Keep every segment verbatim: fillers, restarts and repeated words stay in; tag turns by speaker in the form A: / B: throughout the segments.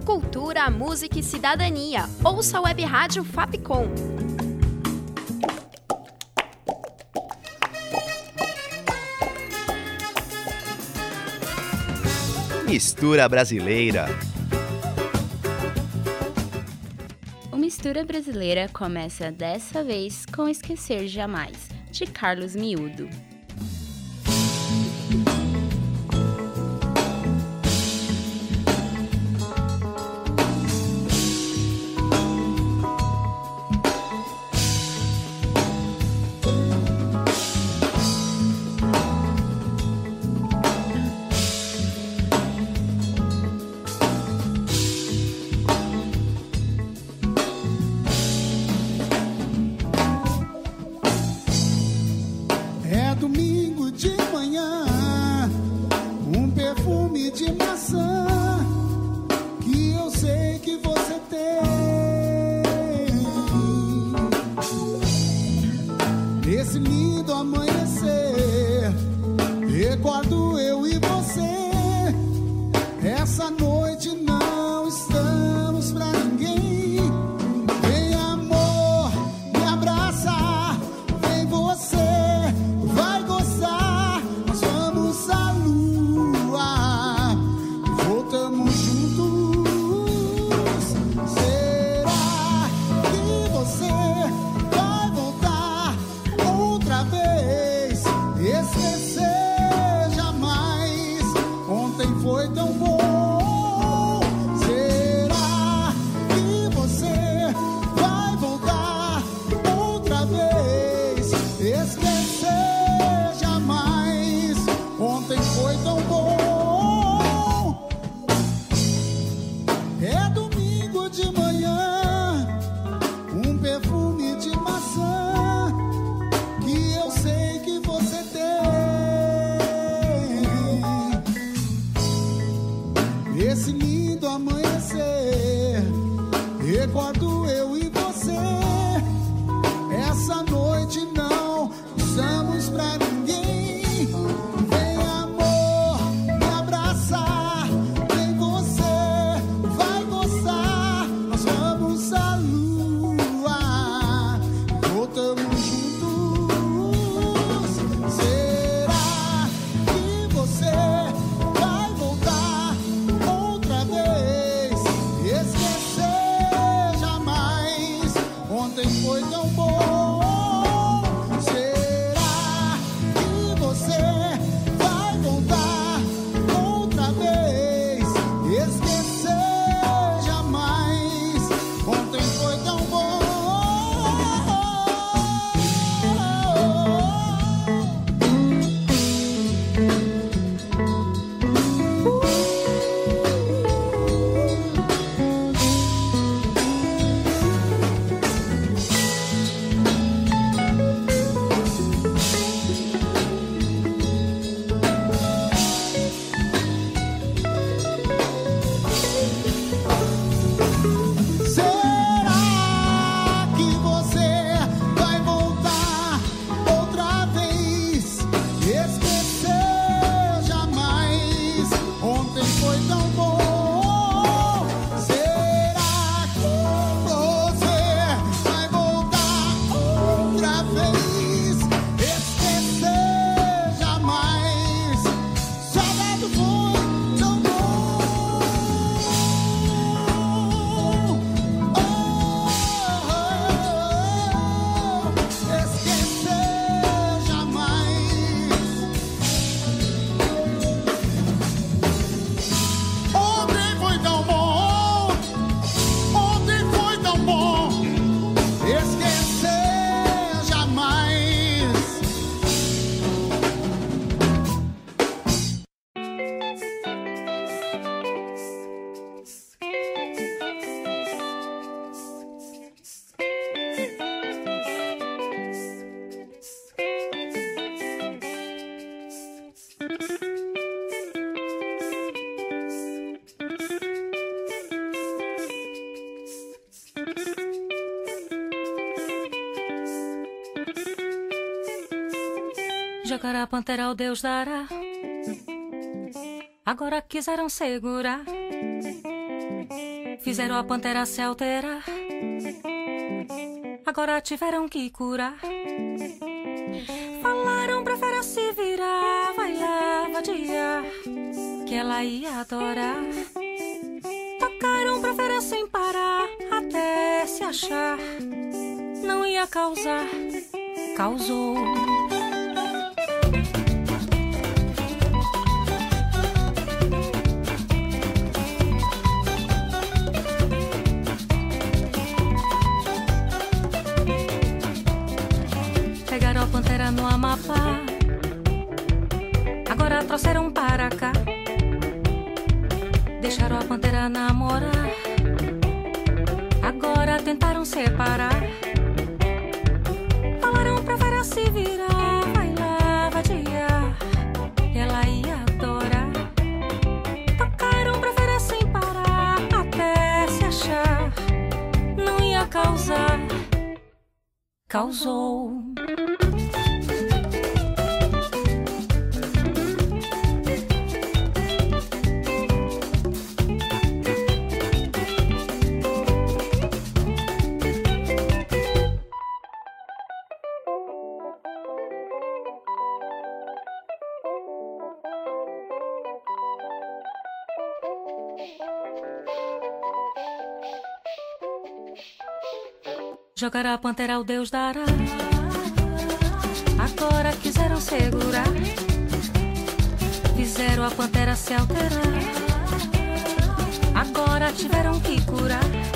A: Cultura, música e cidadania. Ouça a Web Rádio Fapcom.
B: Mistura Brasileira.
C: O Mistura Brasileira começa dessa vez com Esquecer Jamais, de Carlos Miúdo.
D: Jacará, pantera, o Deus dará. Agora quiseram segurar Fizeram a pantera se alterar, agora tiveram que curar. Falaram pra fera se virar, vai lá, vadiar, que ela ia adorar. Tocaram pra fera sem parar, até se achar. Não ia causar, causou. Pegaram a pantera no Amapá, agora trouxeram para cá. Deixaram a pantera namorar, agora tentaram separar. Falaram pra fera se virar, vai lá, vadiar, ela ia adorar. Tocaram pra fera sem parar, até se achar. Não ia causar, causou. Jogaram a pantera ao Deus dará, agora quiseram segurar. Fizeram a pantera se alterar, agora tiveram que curar.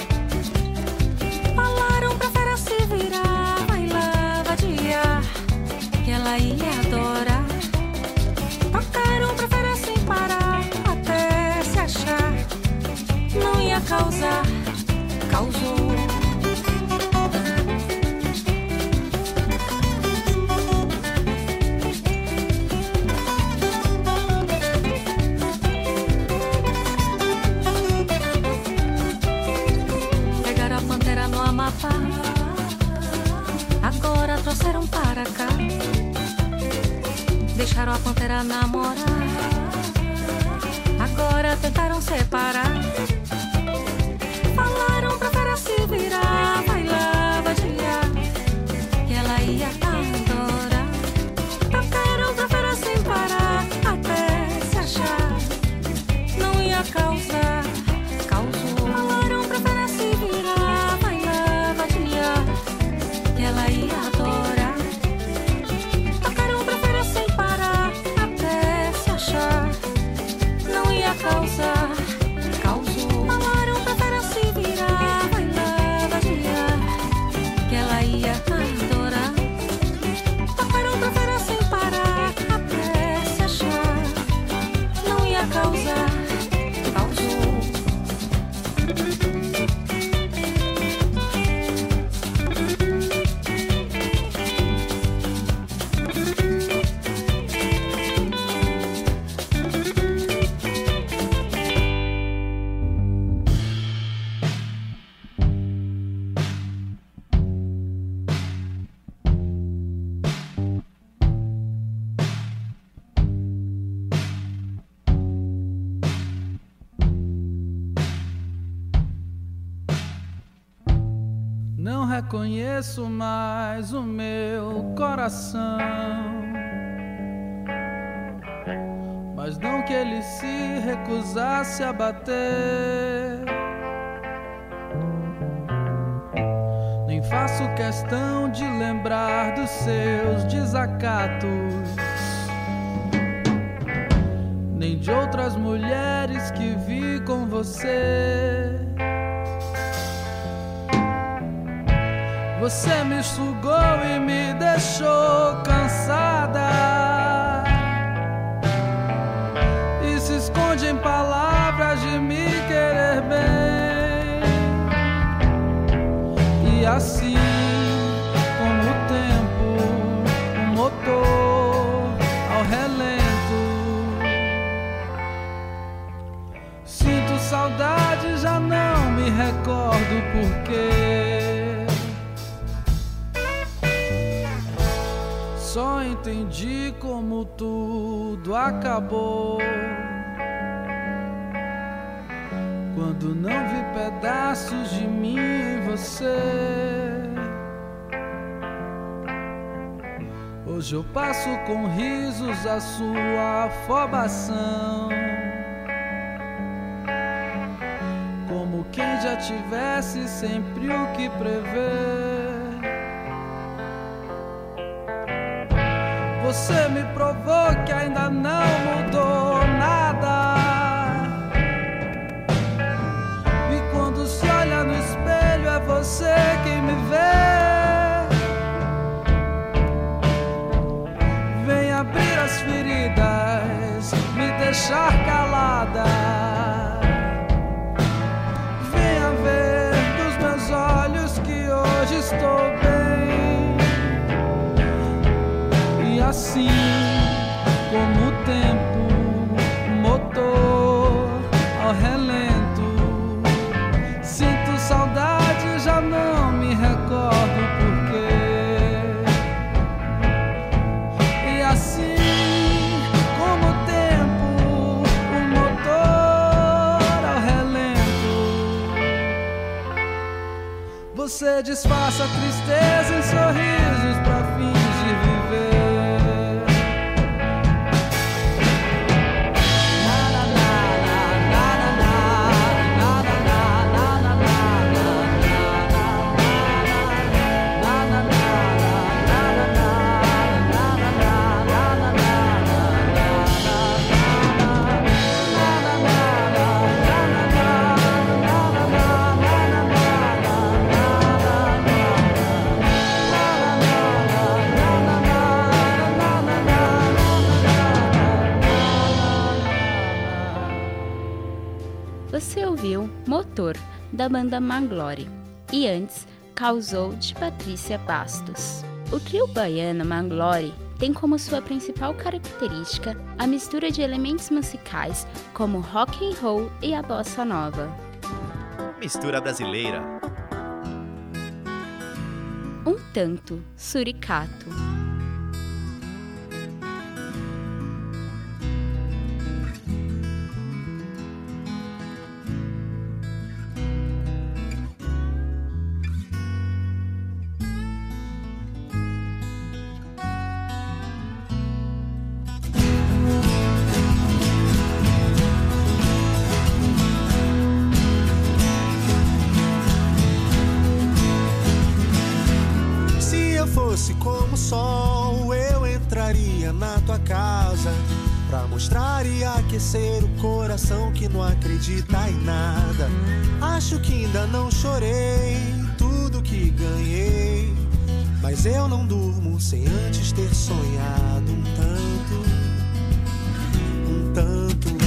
D: Falaram pra fera se virar, vai lá, vadiar, que ela ia adorar. Tocaram pra fera sem parar, até se achar. Não ia causar, causou. Agora trouxeram para cá. Deixaram a pantera namorar, agora tentaram separar. Falaram pra fera se virar, vai lá, vadiar, que ela ia adorar. Tocaram pra fera sem parar, até se achar. Não ia causar, causou. Falaram pra fera se virar, vai lá, vadiar, que ela ia adorar. Tocaram pra fera sem parar, até se achar. Não ia causar, causou. Falaram pra fera se virar, vai lá, vadiar, que ela ia adorar. Tocaram pra fera sem parar, até se achar. Não ia causar, causou.
E: Não reconheço mais o meu coração, mas não que ele se recusasse a bater. Nem faço questão de lembrar dos seus desacatos, nem de outras mulheres que vi com você. Você me sugou e me deixou cansada, e se esconde em palavras de me querer bem. E assim, com o tempo, o motor ao relento, sinto saudade, já não me recordo porquê. Só entendi como tudo acabou quando não vi pedaços de mim em você. Hoje eu passo com risos a sua afobação, como quem já tivesse sempre o que prever. Você me provou que ainda não mudou nada, e quando se olha no espelho é você quem me vê. Vem abrir as feridas, me deixar calada. Venha ver dos meus olhos que hoje estou bem. E assim como o tempo, motor ao relento, sinto saudade, já não me recordo porquê. E assim como o tempo, o motor ao relento, você disfarça a tristeza em sorrisos pra fingir viver.
C: Você ouviu Motor, da banda Manglore, e antes Causou, de Patrícia Bastos. O trio baiano Manglore tem como sua principal característica a mistura de elementos musicais como rock and roll e a bossa nova.
B: Mistura brasileira.
C: Um tanto suricato.
F: Fosse como o sol, eu entraria na tua casa pra mostrar e aquecer o coração que não acredita em nada. Acho que ainda não chorei tudo que ganhei, mas eu não durmo sem antes ter sonhado um tanto, um tanto.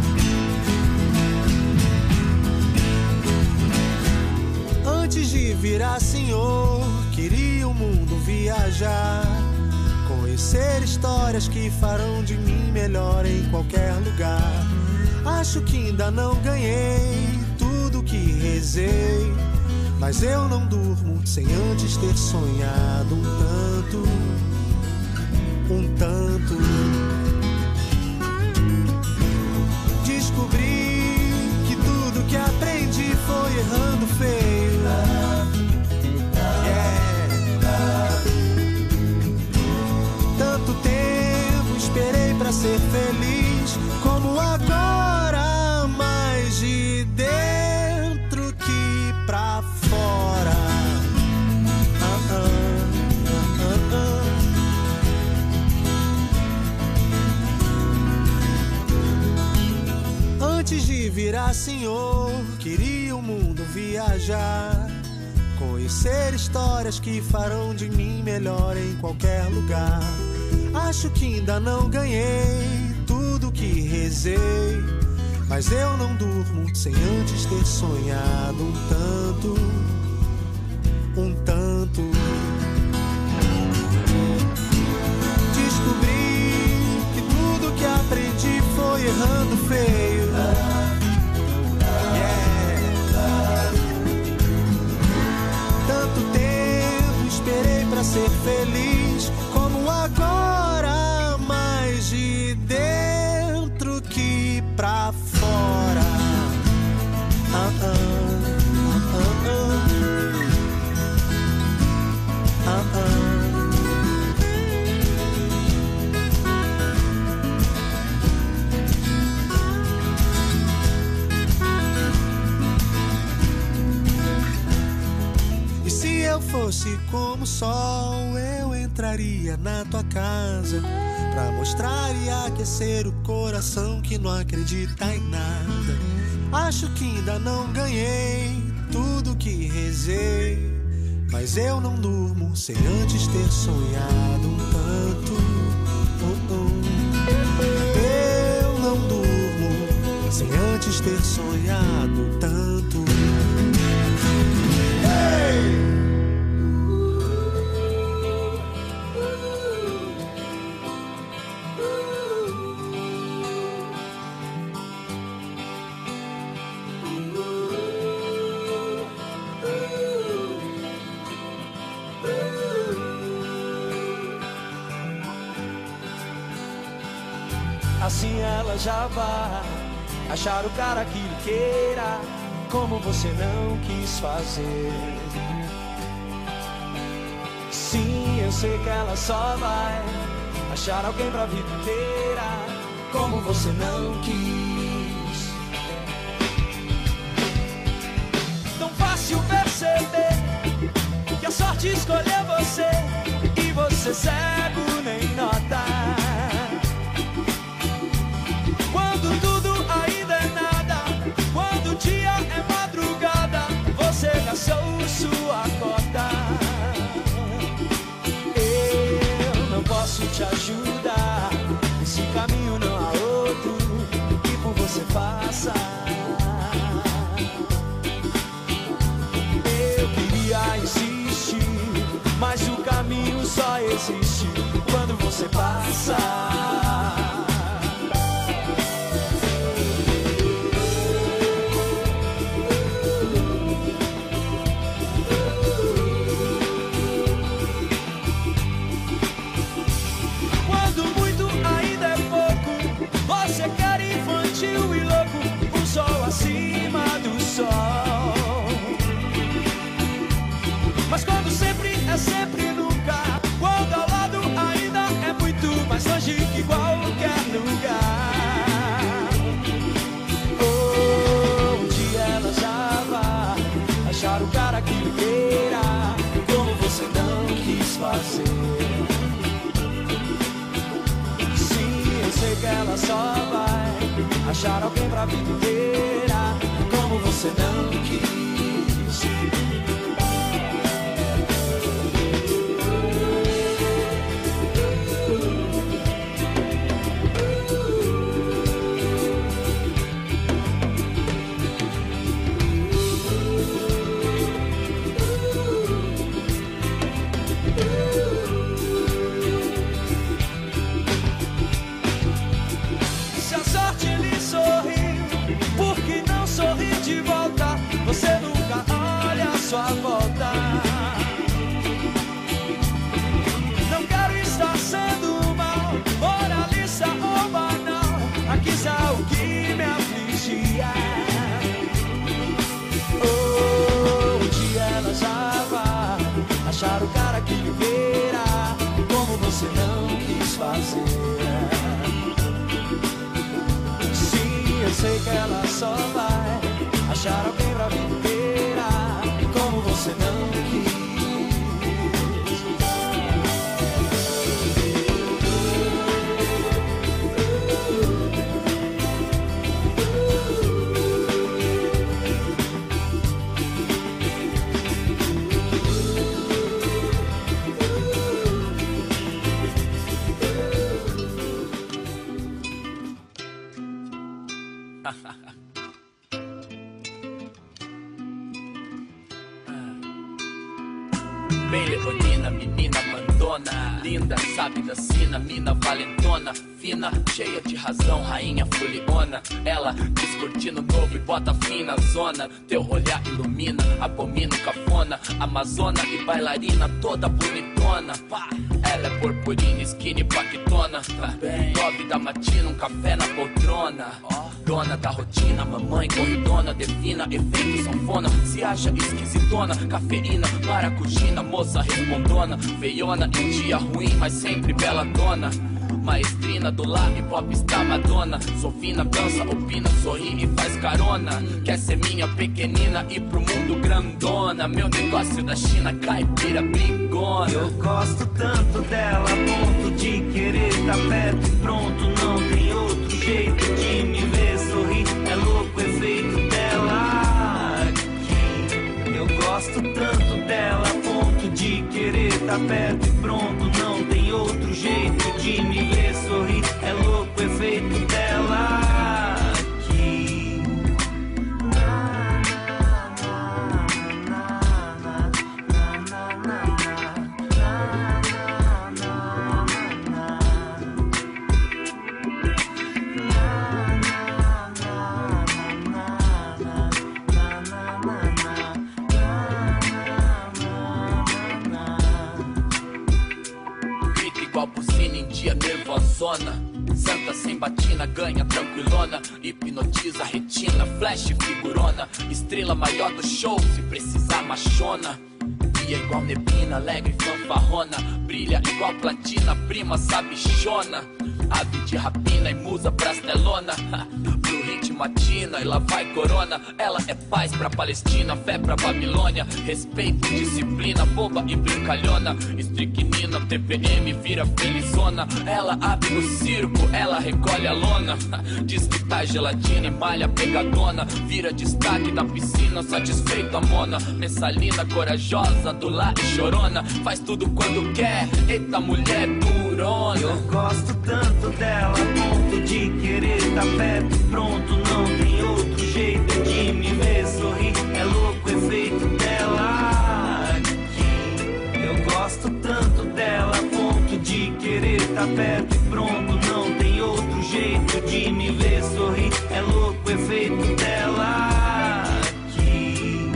F: Antes de virar senhor, queria o mundo viajar, conhecer histórias que farão de mim melhor em qualquer lugar. Acho que ainda não ganhei tudo que rezei, mas eu não durmo sem antes ter sonhado um tanto, um tanto. Descobri que tudo que aprendi foi errando feio. Tanto tempo esperei pra ser feliz, como agora, mais de dentro que pra fora. Ah, ah, ah, ah, ah. Antes de virar senhor, queria o mundo viajar, conhecer histórias que farão de mim melhor em qualquer lugar. Acho que ainda não ganhei tudo que rezei, mas eu não durmo sem antes ter sonhado um tanto, um tanto. Descobri que tudo que aprendi foi errando feio. Tanto tempo esperei pra ser feliz, como agora, mais de dentro que pra fora. Ah, ah, ah, ah, ah, ah. E se eu fosse como o sol, eu entraria na tua casa pra mostrar e aquecer o coração que não acredita em nada. Acho que ainda não ganhei tudo que rezei, mas eu não durmo sem antes ter sonhado um tanto. Oh, oh. Eu não durmo sem antes ter sonhado tanto. Hey!
G: Assim ela já vai achar o cara que lhe queira, como você não quis fazer. Sim, eu sei que ela só vai achar alguém pra vida inteira, como você não quis. Tão fácil perceber que a sorte escolheu você, e você cego nem nota. Quando tudo ainda é nada, quando o dia é madrugada, você gastou sua cota. Eu não posso te ajudar, esse caminho não há outro que por você faça. Eu queria insistir, mas o caminho só existe quando você passa. Acima do sol. Mas quando sempre é sempre nunca, quando ao lado ainda é muito mais longe que qualquer lugar. Oh, um dia ela já vai achar o cara que lhe queira, como você não quis fazer. Sim, eu sei que ela só vai achar alguém pra vida inteira, como você não quis. Se a sorte lhe sorriu, por que não sorrir de volta? Você nunca olha a sua volta. Não quero estar sendo mal, moralista ou banal, aqui está o que me afligia. Oh, um dia ela já vai achar o cara que lhe queira, como você não quis fazer. Eu sei que ela só vai achar alguém pra vida inteira, como você não quis.
B: Bem
H: leonina, menina mandona, linda, sabe da sina, mina valentona, fina, cheia de razão, rainha foliona. Ela descortina o novo e bota fim na zona. Teu olhar ilumina, abomina o cafona, amazona e bailarina toda bonitona. Pá. Ela é purpurina, skinny, paquitona. Nove da matina, um café na poltrona. Dona da rotina, mamãe corridona, defina, efeito sanfona. Se acha esquisitona, cafeína, maracujina, moça respondona. Feiona em dia ruim, mas sempre bela dona. Maestrina do lab, pop está Madonna. Sou fina, dança, opina, sorri e faz carona. Quer ser minha pequenina e pro mundo grandona. Meu negócio da China, caipira, brigona.
G: Eu gosto tanto dela, a ponto de querer tá perto e pronto. Não tem outro jeito de me ver sorrir. É louco o efeito dela aqui. Eu gosto tanto dela, a ponto de querer tá perto e pronto. Não tem outro jeito de me ver sorrir. É louco o efeito dela aqui.
H: Grita igual buzina em dia nervosona. Santa sem batina, ganha tranquilona. Hipnotiza a retina, flash figurona. Estrela maior do show, se precisar machona. Guia igual neblina, alegre fanfarrona. Brilha igual platina, prima sabichona. Ave de rapina e musa pras telona. Pro hit matina e lá vai corona. Ela é paz pra Palestina, fé pra Babilônia. Respeito, disciplina, boba e brincalhona. Estricnina, T P M vira felizona. Ela abre no circo, ela recolhe a lona. Diz que tá gelatina e malha pegadona. Vira destaque na piscina, satisfeito a mona. Mensalina corajosa, do lá e chorona. Faz tudo quando quer, eita mulher durona.
G: Eu gosto tanto dela, a ponto de querer tá perto e pronto. Não tem outro jeito de me ver sorrir. É louco o efeito dela aqui. Eu gosto tanto dela, a ponto de querer tá perto e pronto. Não tem outro jeito de me ver sorrir. É louco o efeito dela aqui.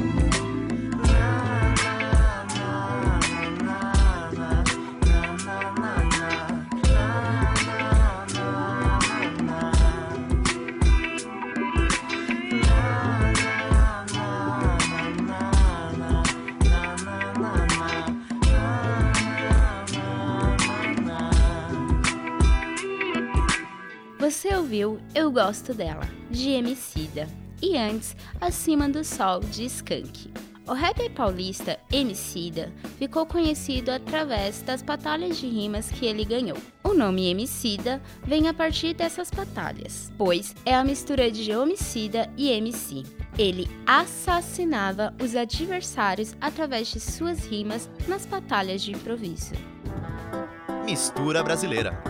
C: Você ouviu Eu Gosto Dela, de Emicida, e antes, Acima do Sol, de Skank. O rapper paulista Emicida ficou conhecido através das batalhas de rimas que ele ganhou. O nome Emicida vem a partir dessas batalhas, pois é a mistura de homicida e M C. Ele assassinava os adversários através de suas rimas nas batalhas de improviso.
B: Mistura brasileira.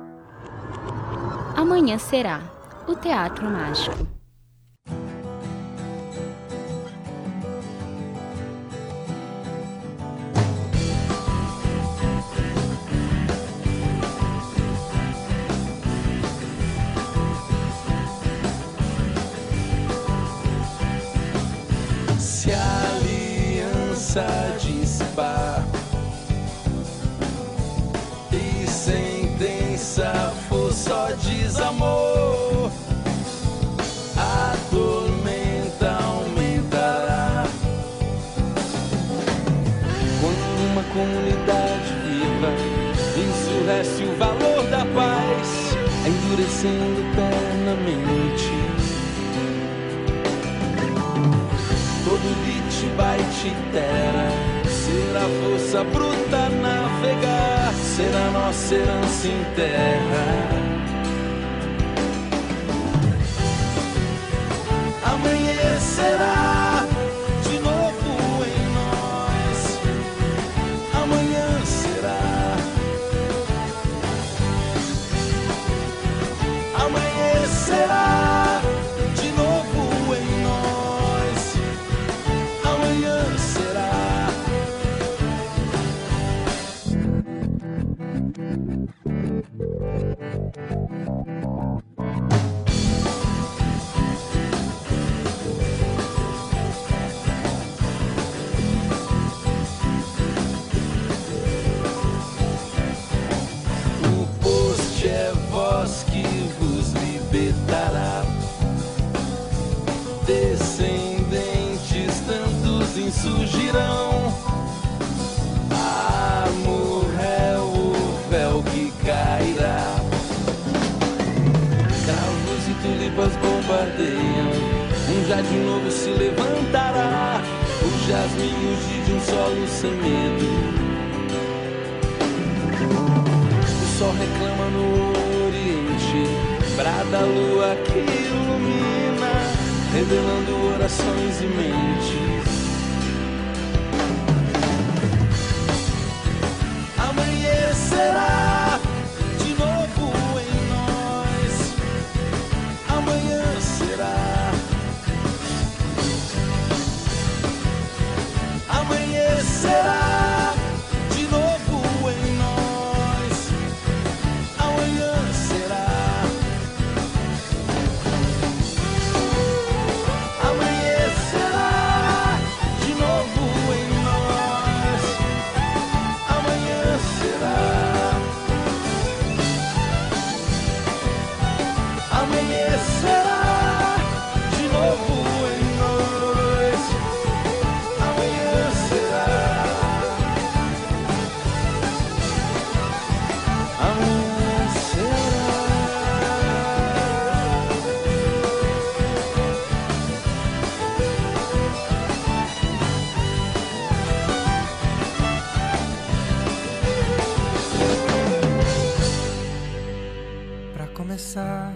C: Amanhã será o Teatro Mágico.
E: Se a aliança dispar e sentença for só desamor, a tormenta aumentará. Quando uma comunidade viva ensurrece o valor da paz, endurecendo pernamente todo lit bite terra. Será força bruta navegar, será nossa herança em terra. Amanhecerá de novo em nós. Amanhã será. Amanhecerá de novo em nós. Amanhã será. de novo se levantará. O jasmim urge de um solo sem medo. O sol reclama no oriente, brada a lua que ilumina, revelando orações e mentes. Amanhecerá de novo em nós. Amanhã será. Amanhecerá de novo em nós. Amanhã será. Amanhecerá de novo em nós. Amanhã será. Amanhecerá de novo em nós. Amanhã será. Amanhã será.
F: Pra começar,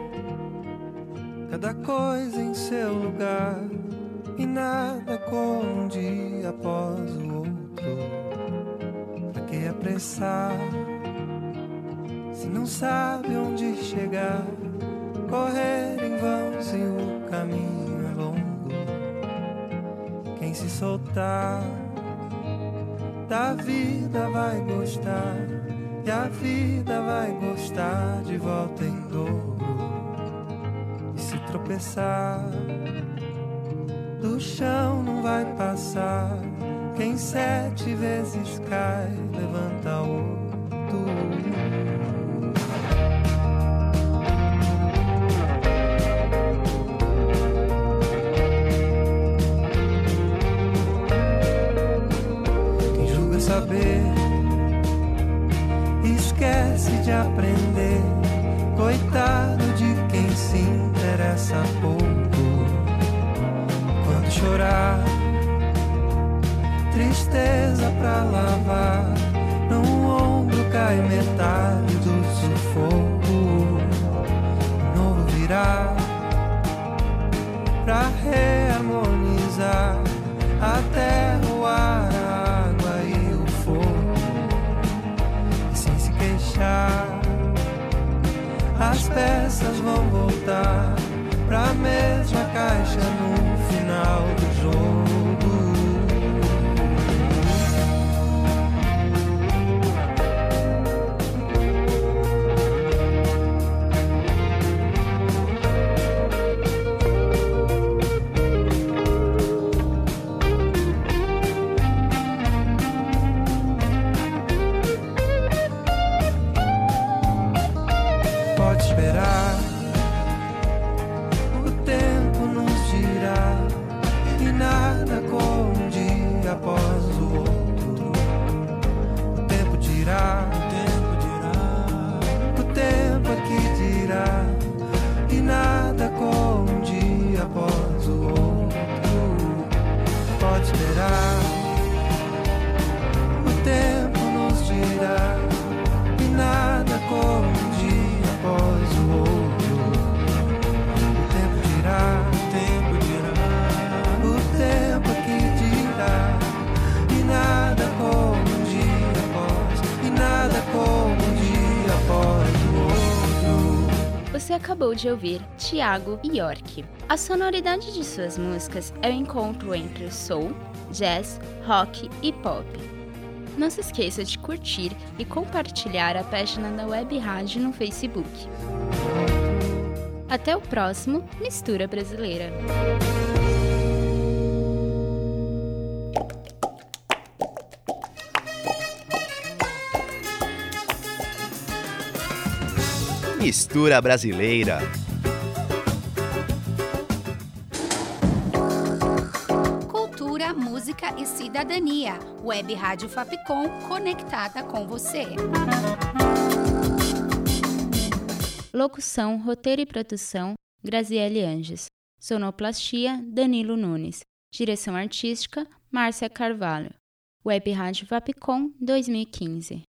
F: cada coisa em seu lugar, e nada como um dia após o outro. Pra que apressar, se não sabe onde chegar? Correr em vão se o caminho é longo. Quem se soltar da vida vai gostar, e a vida vai gostar de volta em dobro. E se tropeçar, do chão não vai passar. Quem sete vezes cai, levanta outro. Quem julga saber esquece de aprender. Coitado de quem se interessa pouco. Quando chorar, tristeza pra lavar, no ombro cai metade do sufoco. O novo virá pra reharmonizar a terra, o ar, a água e o fogo. E sem se queixar, as peças vão voltar pra mesma caixa no final do jogo. Pode esperar, o tempo nos dirá, e nada como um dia após o outro. O tempo dirá, o tempo dirá, o tempo aqui dirá, e nada como um dia após o outro. Pode esperar, o tempo nos dirá, e nada como um dia após o outro. O tempo dirá, o tempo dirá, o tempo aqui dirá, e nada como um dia após, e nada como um dia após o outro.
C: Você acabou de ouvir Thiago York. A sonoridade de suas músicas é o encontro entre soul, jazz, rock e pop. Não se esqueça de curtir e compartilhar a página da Web Rádio no Facebook. Até o próximo Mistura Brasileira.
B: Mistura Brasileira.
A: Cultura, música e cidadania. Web Rádio Fapcom, conectada com você.
C: Locução, roteiro e produção, Graziele Anjos. Sonoplastia, Danilo Nunes. Direção artística, Márcia Carvalho. Web Rádio Fapcom dois mil e quinze.